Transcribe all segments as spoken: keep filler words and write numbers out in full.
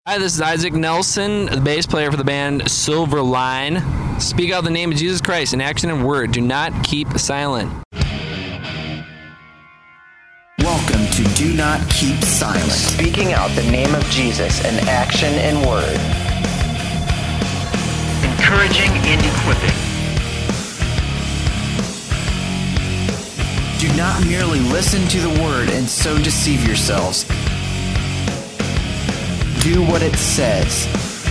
Hi, this is Isaac Nelson, the bass player for the band Silverline. Speak out the name of Jesus Christ in action and word. Do not keep silent. Welcome to Do Not Keep Silent. Speaking out the name of Jesus in action and word. Encouraging and equipping. Do not merely listen to the word and so deceive yourselves. Do what it says.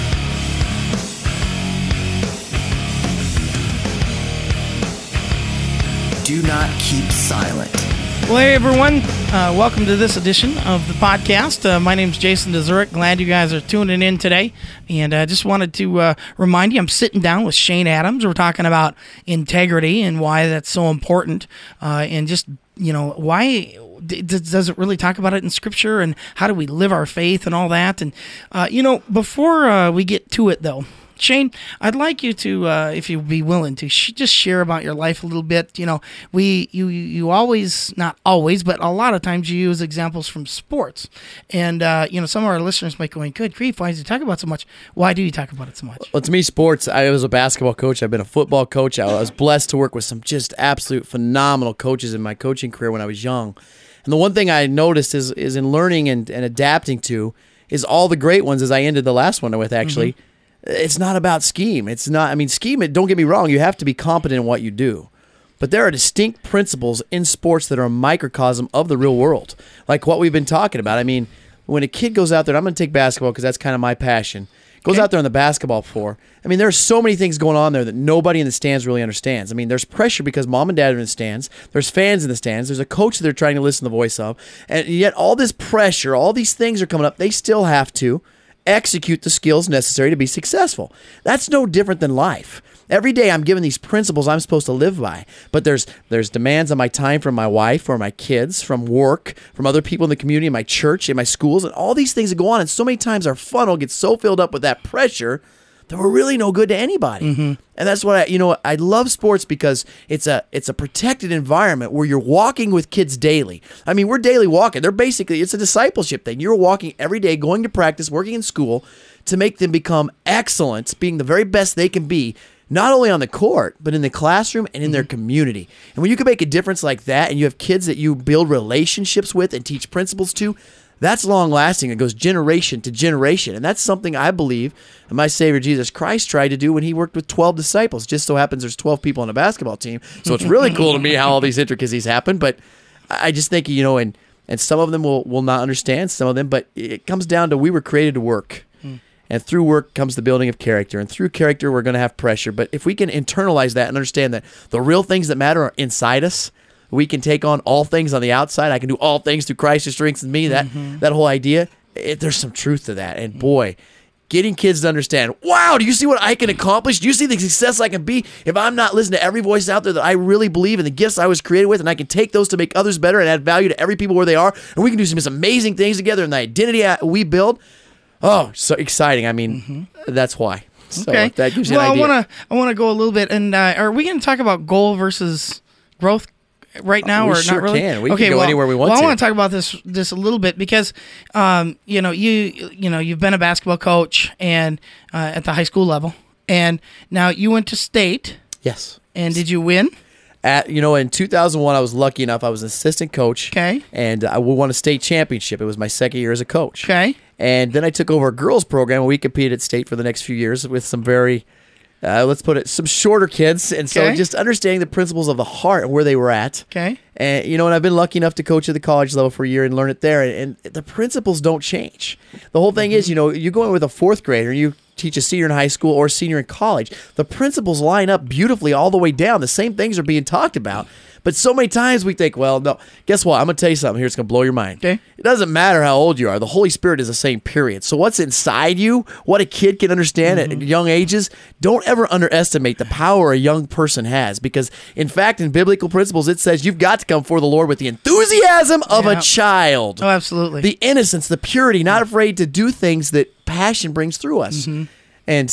Do not keep silent. Well, hey everyone, uh, welcome to this edition of the podcast. Uh, my name is Jason DeZurek. Glad you guys are tuning in today. And I uh, just wanted to uh, remind you, I'm sitting down with Shane Adams. We're talking about integrity and why that's so important, uh, and just, you know, why does it really talk about it in Scripture, and how do we live our faith and all that. And, uh, you know, before uh, we get to it, though, Shane, I'd like you to, uh, if you'd be willing to, sh- just share about your life a little bit. You know, we, you, you always, not always, but a lot of times you use examples from sports. And, uh, you know, some of our listeners might go, good grief, why does he talk about it so much? Why do you talk about it so much? Well, to me, sports, I was a basketball coach. I've been a football coach. I was blessed to work with some just absolute phenomenal coaches in my coaching career when I was young. And the one thing I noticed is, is in learning and, and adapting to is all the great ones, as I ended the last one with, actually, mm-hmm. It's not about scheme. It's not, I mean, scheme, don't get me wrong, you have to be competent in what you do. But there are distinct principles in sports that are a microcosm of the real world, like what we've been talking about. I mean, when a kid goes out there, I'm going to take basketball because that's kind of my passion, goes okay. out there on the basketball floor. I mean, there are so many things going on there that nobody in the stands really understands. I mean, there's pressure because mom and dad are in the stands. There's fans in the stands. There's a coach that they're trying to listen to the voice of. And yet all this pressure, all these things are coming up. They still have to execute the skills necessary to be successful. That's no different than life. Every day I'm given these principles I'm supposed to live by, but there's there's demands on my time from my wife or my kids, from work, from other people in the community, in my church, in my schools, and all these things that go on. And so many times our funnel gets so filled up with that pressure that we're really no good to anybody. Mm-hmm. And that's what I, you know, I love sports because it's a it's a protected environment where you're walking with kids daily. I mean, we're daily walking. They're basically, it's a discipleship thing. You're walking every day, going to practice, working in school to make them become excellent, being the very best they can be, not only on the court, but in the classroom and in their community. And when you can make a difference like that and you have kids that you build relationships with and teach principles to, that's long-lasting. It goes generation to generation. And that's something I believe my Savior Jesus Christ tried to do when he worked with twelve disciples. Just so happens there's twelve people on a basketball team. So it's really cool to me how all these intricacies happen. But I just think, you know, and, and some of them will, will not understand, some of them. But it comes down to we were created to work. And through work comes the building of character. And through character, we're going to have pressure. But if we can internalize that and understand that the real things that matter are inside us, we can take on all things on the outside. I can do all things through Christ who strengthens me. That mm-hmm. that whole idea, it, there's some truth to that. And boy, getting kids to understand, wow, do you see what I can accomplish? Do you see the success I can be if I'm not listening to every voice out there that I really believe in, the gifts I was created with, and I can take those to make others better and add value to every people where they are, and we can do some amazing things together in the identity we build. Oh, so exciting. I mean, mm-hmm. that's why. So okay. that gives you well, an idea. I want to I want to go a little bit, and uh, are we going to talk about goal versus growth right now, we or sure not really? Can. We okay, can go well, anywhere we want well, to. I want to talk about this this a little bit because, um, you know, you you know you've been a basketball coach and uh, at the high school level, and now you went to state. Yes. And did you win? At, you know, in two thousand one, I was lucky enough. I was an assistant coach. Okay. And I won a state championship. It was my second year as a coach. Okay. And then I took over a girls program, and we competed at state for the next few years with some very, uh, let's put it, some shorter kids. And so okay. just understanding the principles of the heart and where they were at. Okay. And, you know, and I've been lucky enough to coach at the college level for a year and learn it there. And, and the principles don't change. The whole thing mm-hmm. is, you know, you go in with a fourth grader, you teach a senior in high school or a senior in college. The principles line up beautifully all the way down. The same things are being talked about. But so many times we think, well, no, guess what? I'm going to tell you something here. It's going to blow your mind. Okay. It doesn't matter how old you are. The Holy Spirit is the same, period. So what's inside you, what a kid can understand mm-hmm. at young ages, don't ever underestimate the power a young person has. Because, in fact, in biblical principles, it says you've got to come before the Lord with the enthusiasm of yeah. a child. Oh, absolutely. The innocence, the purity, not afraid to do things that passion brings through us. Mm-hmm. And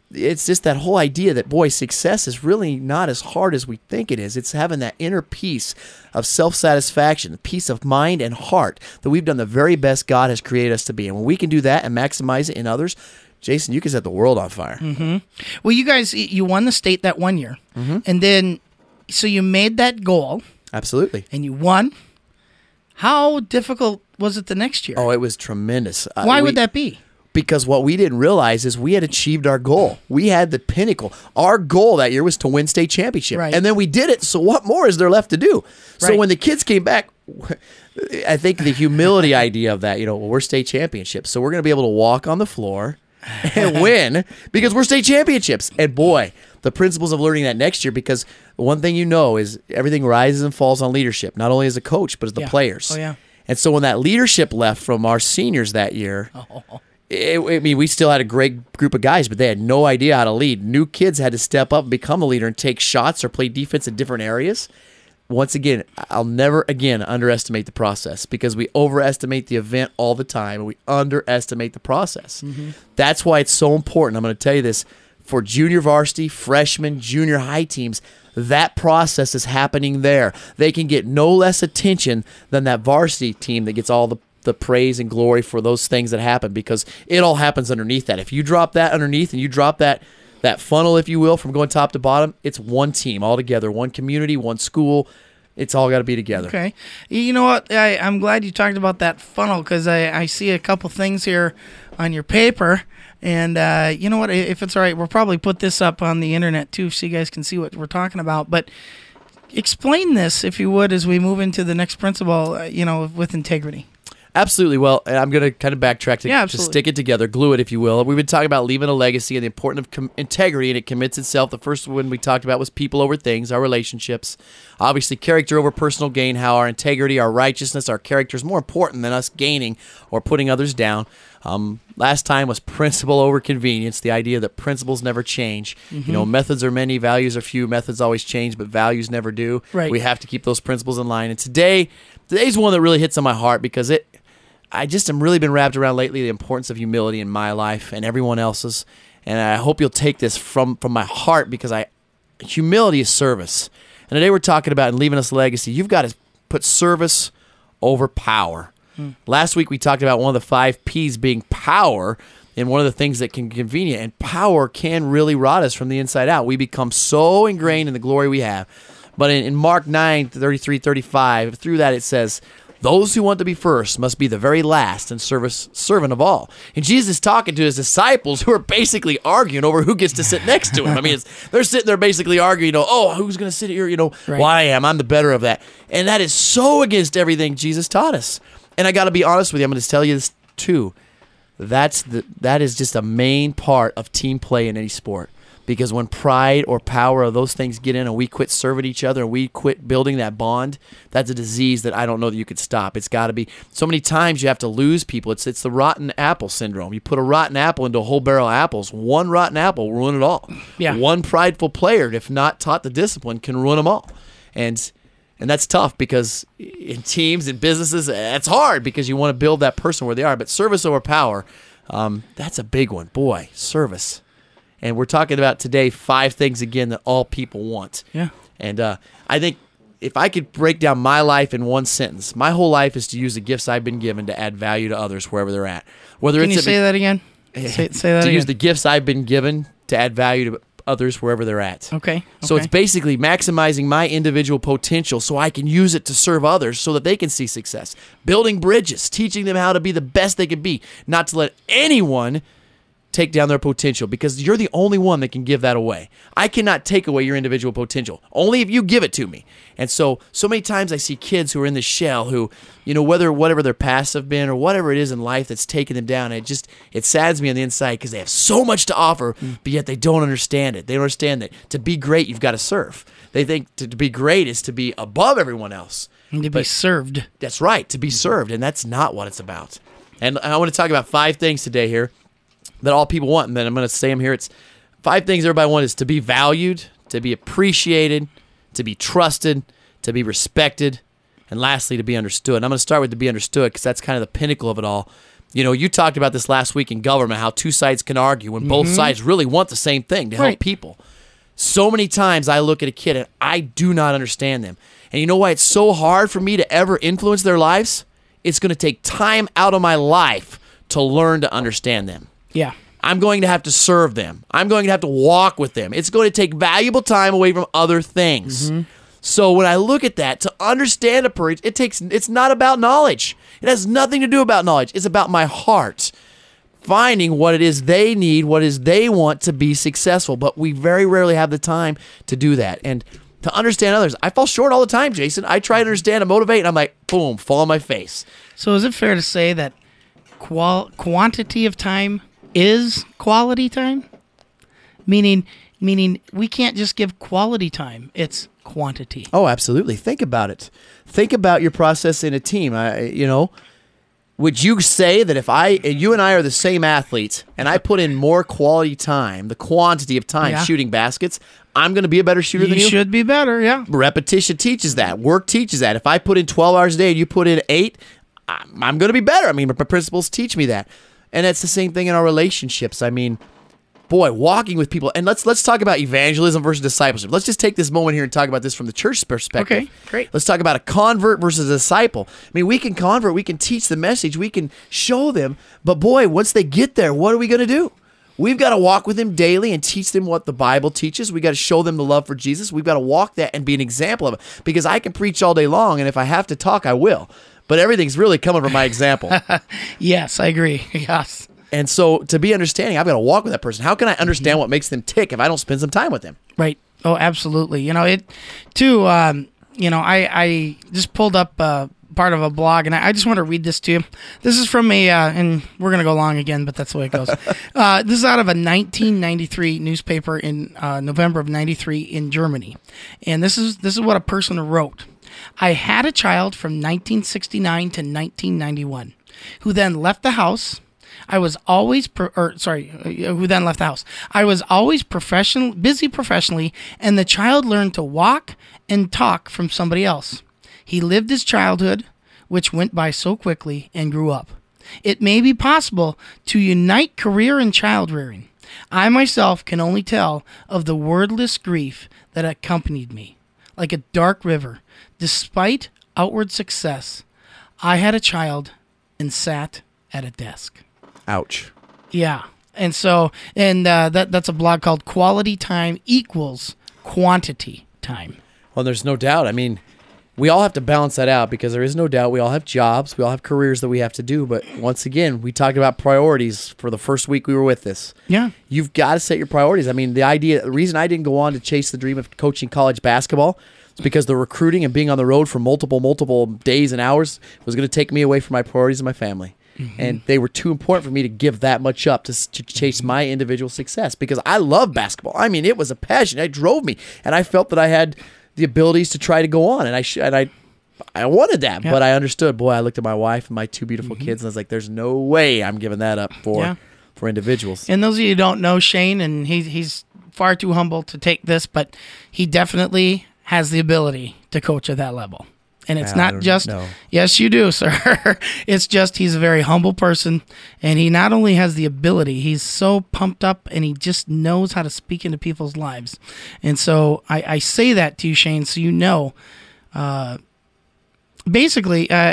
it's just that whole idea that, boy, success is really not as hard as we think it is. It's having that inner peace of self-satisfaction, peace of mind and heart, that we've done the very best God has created us to be. And when we can do that and maximize it in others, Jason, you can set the world on fire. Mm-hmm. Well, you guys, you won the state that one year. Mm-hmm. And then, so you made that goal. Absolutely. And you won. How difficult was it the next year? Oh, it was tremendous. Uh, Why we, would that be? Because what we didn't realize is we had achieved our goal. We had the pinnacle. Our goal that year was to win state championship. Right. And then we did it, so what more is there left to do? So Right. when the kids came back, I think the humility idea of that, you know, well, we're state championships, so we're going to be able to walk on the floor and win because we're state championships. And boy, the principles of learning that next year, because one thing you know is everything rises and falls on leadership, not only as a coach, but as the Yeah. players. Oh, yeah. And so when that leadership left from our seniors that year, it, I mean, we still had a great group of guys, but they had no idea how to lead. New kids had to step up and become a leader and take shots or play defense in different areas. Once again, I'll never again underestimate the process, because we overestimate the event all the time and we underestimate the process. Mm-hmm. That's why it's so important. I'm going to tell you this. For junior varsity, freshman, junior high teams, that process is happening there. They can get no less attention than that varsity team that gets all the, the praise and glory for those things that happen, because it all happens underneath that. If you drop that underneath and you drop that that funnel, if you will, from going top to bottom, it's one team all together, one community, one school. It's all got to be together. Okay. You know what? I, I'm glad you talked about that funnel, because I, I see a couple things here on your paper. And uh, you know what? If it's all right, we'll probably put this up on the internet too, so you guys can see what we're talking about. But explain this, if you would, as we move into the next principle, uh, you know, with integrity. Absolutely. Well, and I'm going to kind of backtrack to, Yeah, to absolutely. stick it together, glue it, if you will. We've been talking about leaving a legacy and the importance of com- integrity, and it commits itself. The first one we talked about was people over things, our relationships. Obviously, character over personal gain, how our integrity, our righteousness, our character is more important than us gaining or putting others down. Um, last time was principle over convenience, the idea that principles never change. Mm-hmm. You know, methods are many, values are few. Methods always change, but values never do. Right. We have to keep those principles in line. And today, today's one that really hits on my heart, because it I just am really been wrapped around lately the importance of humility in my life and everyone else's. And I hope you'll take this from, from my heart, because I humility is service. And today we're talking about in leaving us a legacy, you've got to put service over power. Hmm. Last week we talked about one of the five P's being power, and one of the things that can be convenient. And power can really rot us from the inside out. We become so ingrained in the glory we have. But in, in Mark nine, thirty-three, thirty-five, through that it says, those who want to be first must be the very last and service servant of all. And Jesus is talking to his disciples, who are basically arguing over who gets to sit next to him. I mean, it's, they're sitting there basically arguing, you know, oh, who's going to sit here? You know, Right. well, I am. I'm the better of that. And that is so against everything Jesus taught us. And I got to be honest with you. I'm going to tell you this too. That's the that is just a main part of team play in any sport. Because when pride or power or those things get in and we quit serving each other and we quit building that bond, that's a disease that I don't know that you could stop. It's got to be. So many times you have to lose people. It's it's the rotten apple syndrome. You put a rotten apple into a whole barrel of apples. One rotten apple will ruin it all. Yeah. One prideful player, if not taught the discipline, can ruin them all. And and that's tough, because in teams and businesses, that's hard, because you want to build that person where they are. But service over power, um, that's a big one. Boy, service. And we're talking about today five things, again, that all people want. Yeah. And uh, I think if I could break down my life in one sentence, my whole life is to use the gifts I've been given to add value to others wherever they're at. Whether Can it's you at say me- that again? Say, say that to again. use the gifts I've been given to add value to others wherever they're at. Okay. So okay. it's basically maximizing my individual potential so I can use it to serve others so that they can see success. Building bridges, teaching them how to be the best they can be, not to let anyone take down their potential, because you're the only one that can give that away. I cannot take away your individual potential, only if you give it to me. And so, so many times I see kids who are in the shell who, you know, whether whatever their past have been or whatever it is in life that's taken them down, it just, it saddens me on the inside, because they have so much to offer, but yet they don't understand it. They don't understand that to be great, you've got to serve. They think to, to be great is to be above everyone else. And to be served. That's right, to be served, and that's not what it's about. And I want to talk about five things today here that all people want, and then I'm going to say them here. It's five things everybody wants: is to be valued, to be appreciated, to be trusted, to be respected, and lastly, to be understood. And I'm going to start with to be understood, because that's kind of the pinnacle of it all. You know, you talked about this last week in government, how two sides can argue when both sides really want the same thing, to help Right. people. So many times I look at a kid and I do not understand them. And you know why it's so hard for me to ever influence their lives? It's going to take time out of my life to learn to understand them. Yeah. I'm going to have to serve them. I'm going to have to walk with them. It's going to take valuable time away from other things. Mm-hmm. So when I look at that, to understand a person, it takes. It's not about knowledge. It has nothing to do about knowledge. It's about my heart, finding what it is they need, what it is they want to be successful. But we very rarely have the time to do that. And to understand others, I fall short all the time, Jason. I try to understand and motivate, and I'm like, boom, fall on my face. So is it fair to say that qual- quantity of time is quality time? Meaning, meaning we can't just give quality time. It's quantity. Oh, absolutely. Think about it. Think about your process in a team. I, you know, would you say that if I, you and I are the same athletes, and I put in more quality time, the quantity of time Yeah. shooting baskets, I'm going to be a better shooter You than you? should be better, yeah. Repetition teaches that. Work teaches that. If I put in twelve hours a day and you put in eight, I'm, I'm going to be better. I mean, my principles teach me that. And it's the same thing in our relationships. I mean, boy, walking with people. And let's let's talk about evangelism versus discipleship. Let's just take this moment here and talk about this from the church perspective. Okay, great. Let's talk about a convert versus a disciple. I mean, we can convert, we can teach the message, we can show them. But boy, once they get there, what are we going to do? We've got to walk with them daily and teach them what the Bible teaches. We've got to show them the love for Jesus. We've got to walk that and be an example of it. Because I can preach all day long, and if I have to talk, I will. But everything's really coming from my example. Yes, I agree. Yes. And so to be understanding, I've got to walk with that person. How can I understand what makes them tick if I don't spend some time with them? Right. Oh, absolutely. You know, it too, um, you know, I, I just pulled up uh, part of a blog, and I, I just want to read this to you. This is from a, uh, and we're going to go long again, but that's the way it goes. uh, this is out of a nineteen ninety-three newspaper in uh, November of ninety-three in Germany. And this is, this is what a person wrote. I had a child from nineteen sixty-nine to nineteen ninety-one who then left the house. I was always, pro- or sorry, uh, who then left the house. I was always professional, busy professionally, and the child learned to walk and talk from somebody else. He lived his childhood, which went by so quickly, and grew up. It may be possible to unite career and child rearing. I myself can only tell of the wordless grief that accompanied me. Like a dark river, despite outward success, I had a child and sat at a desk. Ouch. Yeah. And so, and uh, that that's a blog called Quality Time Equals Quantity Time. Well, there's no doubt. I mean, we all have to balance that out because there is no doubt we all have jobs, we all have careers that we have to do. But once again, we talked about priorities for the first week we were with this. Yeah. You've got to set your priorities. I mean, the idea, the reason I didn't go on to chase the dream of coaching college basketball is because the recruiting and being on the road for multiple, multiple days and hours was going to take me away from my priorities and my family. Mm-hmm. And they were too important for me to give that much up to, to chase my individual success because I love basketball. I mean, it was a passion. It drove me. And I felt that I had the abilities to try to go on. And I sh- and I I wanted that. Yeah. But I understood. Boy, I looked at my wife and my two beautiful Mm-hmm. kids, and I was like, there's no way I'm giving that up for, Yeah. for individuals. And those of you who don't know Shane, and he, he's far too humble to take this, but he definitely has the ability to coach at that level. And it's I not don't just, know. yes, you do, sir. It's just he's a very humble person. And he not only has the ability, he's so pumped up and he just knows how to speak into people's lives. And so I, I say that to you, Shane, so you know, uh, basically, uh,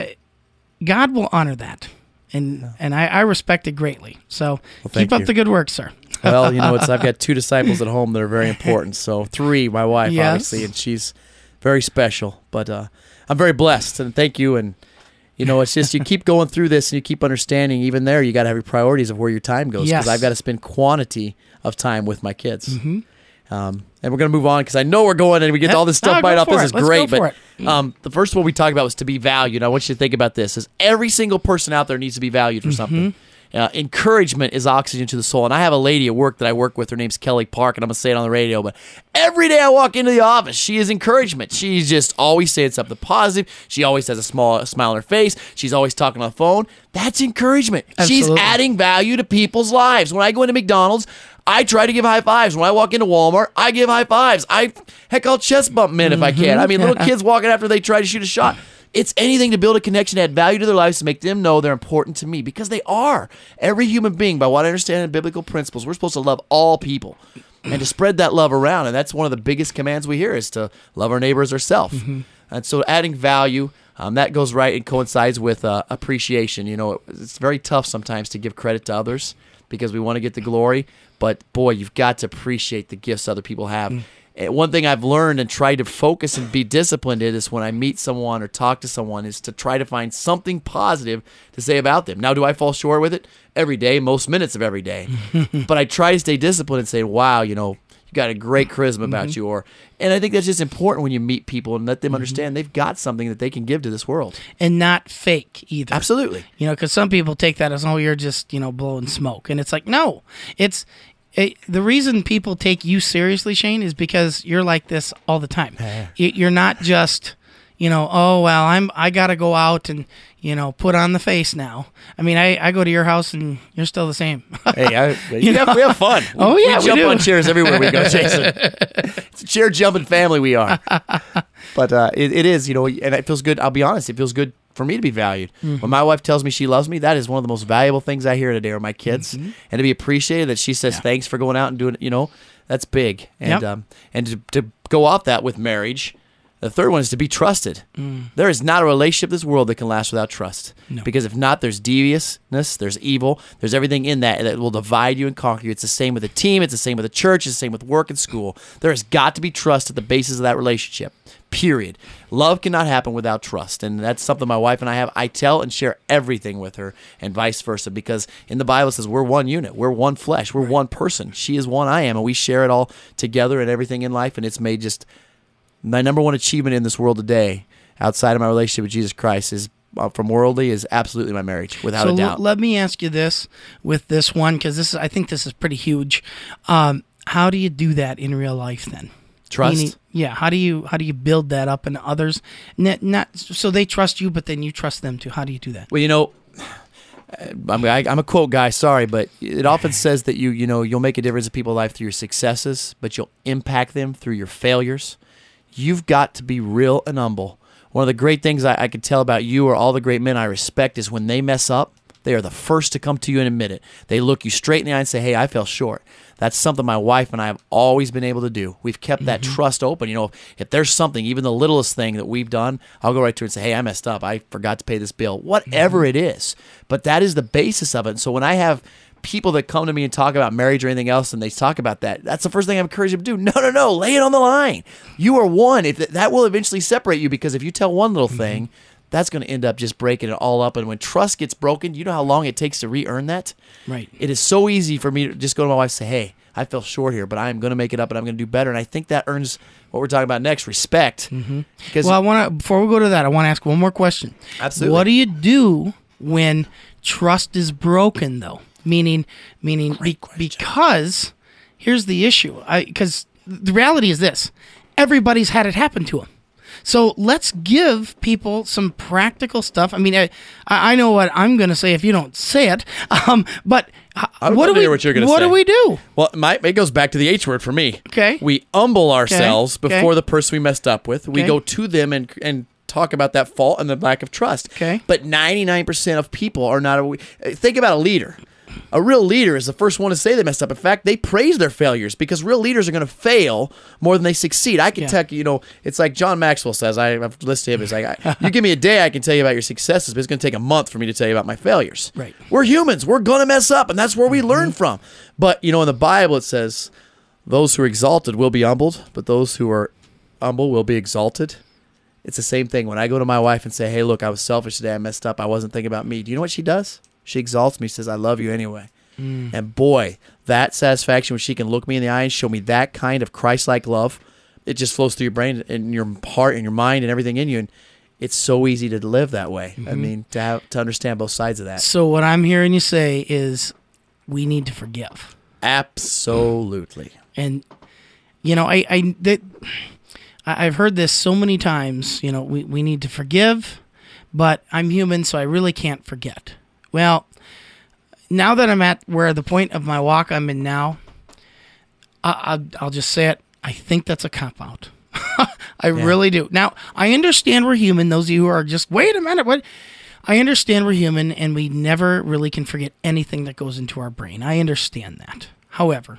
God will honor that. And and I, I respect it greatly. So thank keep up you. the good work, sir. Well, you know, it's I've got two disciples at home that are very important. So three, my wife, Yes. obviously, and she's very special. But uh, I'm very blessed, and thank you. And you know, it's just you keep going through this, and you keep understanding. Even there, you got to have your priorities of where your time goes. Because Yes. I've got to spend quantity of time with my kids. Mm-hmm. Um, and we're going to move on because I know we're going and we get Yep. all this stuff No, go right off. for This it. is Let's great. go for But um, the first one we talked about was to be valued. I want you to think about this: is every single person out there needs to be valued for something. Uh, encouragement is oxygen to the soul. And I have a lady at work that I work with. Her name's Kelly Park, and I'm going to say it on the radio. But every day I walk into the office, she is encouragement. She's just always saying something positive. She always has a small a smile on her face. She's always talking on the phone. That's encouragement. She's Absolutely. adding value to people's lives. When I go into McDonald's, I try to give high fives. When I walk into Walmart, I give high fives. I, heck, I'll chest bump men if I can. I mean, little kids walking after they try to shoot a shot. It's anything to build a connection, add value to their lives, to make them know they're important to me, because they are. Every human being, by what I understand in biblical principles, we're supposed to love all people and to spread that love around. And that's one of the biggest commands we hear, is to love our neighbor as ourselves. Mm-hmm. And so adding value, um, that goes right and coincides with uh, appreciation. You know, it, it's very tough sometimes to give credit to others because we want to get the glory. But, boy, you've got to appreciate the gifts other people have. Mm. And one thing I've learned and tried to focus and be disciplined in is when I meet someone or talk to someone is to try to find something positive to say about them. Now, do I fall short with it? Every day, most minutes of every day. But I try to stay disciplined and say, wow, you know, you got a great charisma about mm-hmm. you. Or, and I think that's just important when you meet people and let them mm-hmm. understand they've got something that they can give to this world. And not fake either. Absolutely. You know, because some people take that as, oh, you're just, you know, blowing smoke. And it's like, no, it's... It, the reason people take you seriously, Shane, is because you're like this all the time. You, you're not just, you know, oh, well, I'm I got to go out and, you know, put on the face now. I mean, I, I go to your house and you're still the same. Hey, I, you have, we have fun. Oh, we, yeah, we jump we do. on chairs everywhere we go, Jason. It's a chair jumping family we are. But uh, it, it is, you know, and it feels good. I'll be honest, it feels good for me to be valued. Mm-hmm. When my wife tells me she loves me, that is one of the most valuable things I hear today are my kids. Mm-hmm. And to be appreciated that she says yeah. thanks for going out and doing it, you know, that's big. And yep. um, and to, to go off that with marriage, the third one is to be trusted. Mm. There is not a relationship in this world that can last without trust. No. Because if not, there's deviousness, there's evil, there's everything in that that will divide you and conquer you. It's the same with a team, it's the same with a church, it's the same with work and school. There has got to be trust at the basis of that relationship. Period. Love cannot happen without trust, and that's something my wife and I have. I tell and share everything with her, and vice versa, because in the Bible it says we're one unit, we're one flesh, we're right. one person. She is one, I am, and we share it all together and everything in life, and it's made just my number one achievement in this world today, outside of my relationship with Jesus Christ, is uh, from worldly, is absolutely my marriage, without so a doubt. L- let me ask you this with this one, because this is, I think this is pretty huge. Um, how do you do that in real life then? Trust. Meaning, yeah. How do you how do you build that up in others? Not, not so they trust you, but then you trust them too. How do you do that? Well, you know, I'm, I, I'm a quote guy. Sorry, but it often says that you you know you'll make a difference in people's life through your successes, but you'll impact them through your failures. You've got to be real and humble. One of the great things I, I can tell about you or all the great men I respect is when they mess up, they are the first to come to you and admit it. They look you straight in the eye and say, hey, I fell short. That's something my wife and I have always been able to do. We've kept that mm-hmm. trust open. You know, if there's something, even the littlest thing that we've done, I'll go right to her and say, hey, I messed up. I forgot to pay this bill. Whatever mm-hmm. it is. But that is the basis of it. And so when I have people that come to me and talk about marriage or anything else and they talk about that, that's the first thing I'm encouraging them to do. No, no, no. Lay it on the line. You are one. If that will eventually separate you, because if you tell one little mm-hmm. thing, that's going to end up just breaking it all up. And when trust gets broken, you know how long it takes to re-earn that? Right. It is so easy for me to just go to my wife and say, hey, I fell short here, but I'm going to make it up and I'm going to do better. And I think that earns what we're talking about next, respect. Mm-hmm. Because well, I want to, before we go to that, I want to ask one more question. Absolutely. What do you do when trust is broken, though? Meaning, meaning be, because here's the issue. Because the reality is this. Everybody's had it happen to them. So let's give people some practical stuff. I mean, I, I know what I'm going to say if you don't say it, um, but what, do we, what, you're what say. do we do? Well, my, it goes back to the H word for me. Okay. We humble ourselves okay. before okay. the person we messed up with. We okay. go to them and and talk about that fault and the lack of trust. Okay. But ninety-nine percent of people are not. A, think about a leader. A real leader is the first one to say they messed up. In fact, they praise their failures because real leaders are going to fail more than they succeed. I can yeah. tell you, you know, it's like John Maxwell says, I, I've listened to him, it's like, I, you give me a day, I can tell you about your successes, but it's going to take a month for me to tell you about my failures. Right. We're humans. We're going to mess up, and that's where we mm-hmm. learn from. But, you know, in the Bible it says, those who are exalted will be humbled, but those who are humble will be exalted. It's the same thing. When I go to my wife and say, hey, look, I was selfish today, I messed up, I wasn't thinking about me. Do you know what she does? She exalts me, says, I love you anyway. Mm. And boy, that satisfaction when she can look me in the eye and show me that kind of Christ-like love, it just flows through your brain and your heart and your mind and everything in you. And it's so easy to live that way. Mm-hmm. I mean, to have to understand both sides of that. So what I'm hearing you say is we need to forgive. Absolutely. And, you know, I, I that I've heard this so many times, you know, we, we need to forgive, but I'm human, so I really can't forget. Well, now that I'm at where the point of my walk I'm in now, I, I, I'll just say it. I think that's a cop-out. I really do. Now, I understand we're human. Those of you who are just, wait a minute, what? I understand we're human, and we never really can forget anything that goes into our brain. I understand that. However,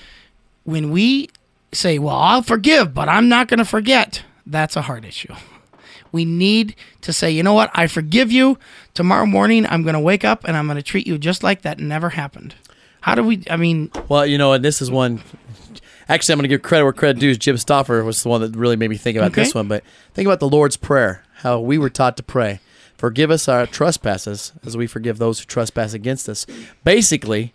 when we say, well, I'll forgive, but I'm not going to forget, that's a hard issue. We need to say, you know what? I forgive you. Tomorrow morning, I'm going to wake up, and I'm going to treat you just like that never happened. How do we, I mean... Well, you know, and this is one... Actually, I'm going to give credit where credit due. Jim Stauffer was the one that really made me think about Okay. this one. But think about the Lord's Prayer, how we were taught to pray. Forgive us our trespasses as we forgive those who trespass against us. Basically,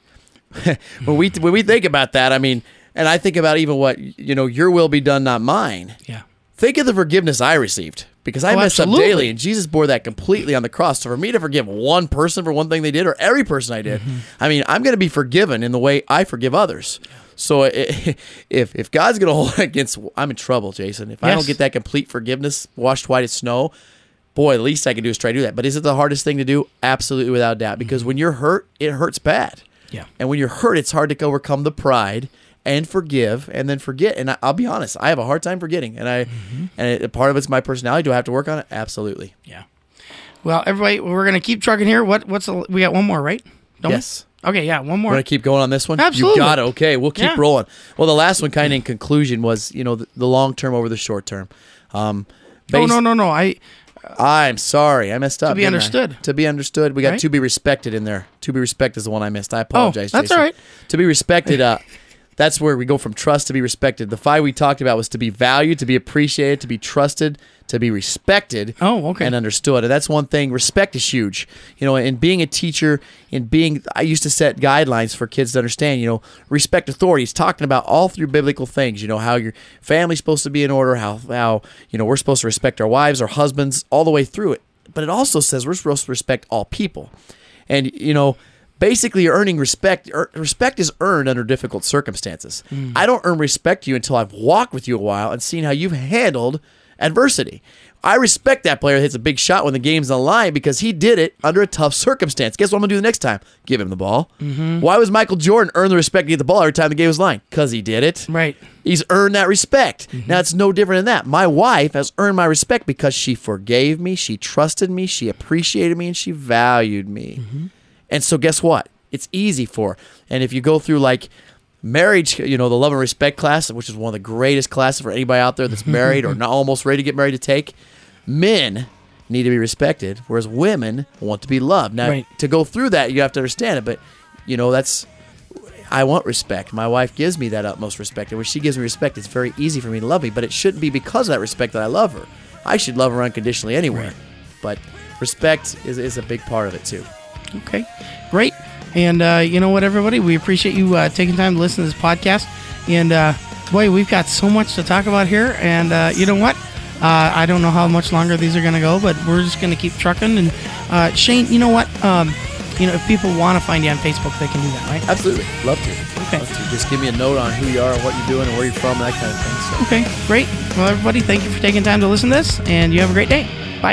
when we when we think about that, I mean, and I think about even what, you know, your will be done, not mine. Yeah. Think of the forgiveness I received, because I Oh, messed absolutely. up daily, and Jesus bore that completely on the cross. So for me to forgive one person for one thing they did, or every person I did, Mm-hmm. I mean, I'm going to be forgiven in the way I forgive others. So it, if if God's going to hold it against, I'm in trouble, Jason. If I Yes. don't get that complete forgiveness, washed white as snow, boy, the least I can do is try to do that. But is it the hardest thing to do? Absolutely, without doubt. Because when you're hurt, it hurts bad. Yeah. And when you're hurt, it's hard to overcome the pride and forgive and then forget. And I, I'll be honest, I have a hard time forgetting. And I Mm-hmm. and it, part of it's my personality. Do I have to work on it? Absolutely. Yeah. Well, everybody, we're going to keep trucking here. What? What's the, we got one more, right? Don't we? Yes. Okay, yeah, one more. We're going to keep going on this one? Absolutely. You got it. Okay, we'll keep Yeah. rolling. Well, the last one kind of in conclusion was, you know, the, the long term over the short term. Um, Oh, bas- no, no, no. I I'm sorry. I messed up. be didn't I? understood. To be understood. We got Right? to be respected in there. To be respected is the one I missed. I apologize, that's Jason. all right. To be respected, uh, that's where we go from trust to be respected. The five we talked about was to be valued, to be appreciated, to be trusted, to be respected. Oh, okay. And understood. And that's one thing. Respect is huge. You know, in being a teacher, in being, I used to set guidelines for kids to understand, you know, respect authorities, talking about all through biblical things, you know, how your family's supposed to be in order, how, how, you know, we're supposed to respect our wives, our husbands, all the way through it. But it also says we're supposed to respect all people. And, you know, basically you're earning respect. Er, respect is earned under difficult circumstances. I don't earn respect to you until I've walked with you a while and seen how you've handled adversity. I respect that player that hits a big shot when the game's on the line because he did it under a tough circumstance. Guess what I'm going to do the next time? Give him the ball. Mm-hmm. Why was Michael Jordan earn the respect to get the ball every time the game was line? Because he did it. Right. He's earned that respect. Mm-hmm. Now, it's no different than that. My wife has earned my respect because she forgave me, she trusted me, she appreciated me, and she valued me. Mm-hmm. And so guess what? It's easy for her. And if you go through like marriage, you know, the love and respect class, which is one of the greatest classes for anybody out there that's married or not almost ready to get married to take, men need to be respected, whereas women want to be loved. Now, Right. to go through that, you have to understand it. But, you know, that's... I want respect. My wife gives me that utmost respect. And when she gives me respect, it's very easy for me to love me. But it shouldn't be because of that respect that I love her. I should love her unconditionally anyway. Right. But respect is, is a big part of it, too. Okay, great. And uh, you know what, everybody? We appreciate you uh, taking time to listen to this podcast. And uh, boy, we've got so much to talk about here. And uh, you know what? Uh, I don't know how much longer these are going to go, but we're just going to keep trucking. And uh, Shane, you know what? Um, you know, if people want to find you on Facebook, they can do that, right? Absolutely. Love to. Okay. Love to. Just give me a note on who you are and what you're doing and where you're from, that kind of thing. So. Okay, great. Well, everybody, thank you for taking time to listen to this, and you have a great day. Bye.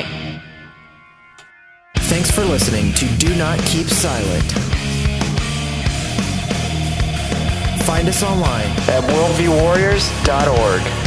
Thanks for listening to Do Not Keep Silent. Find us online At worldview warriors dot org.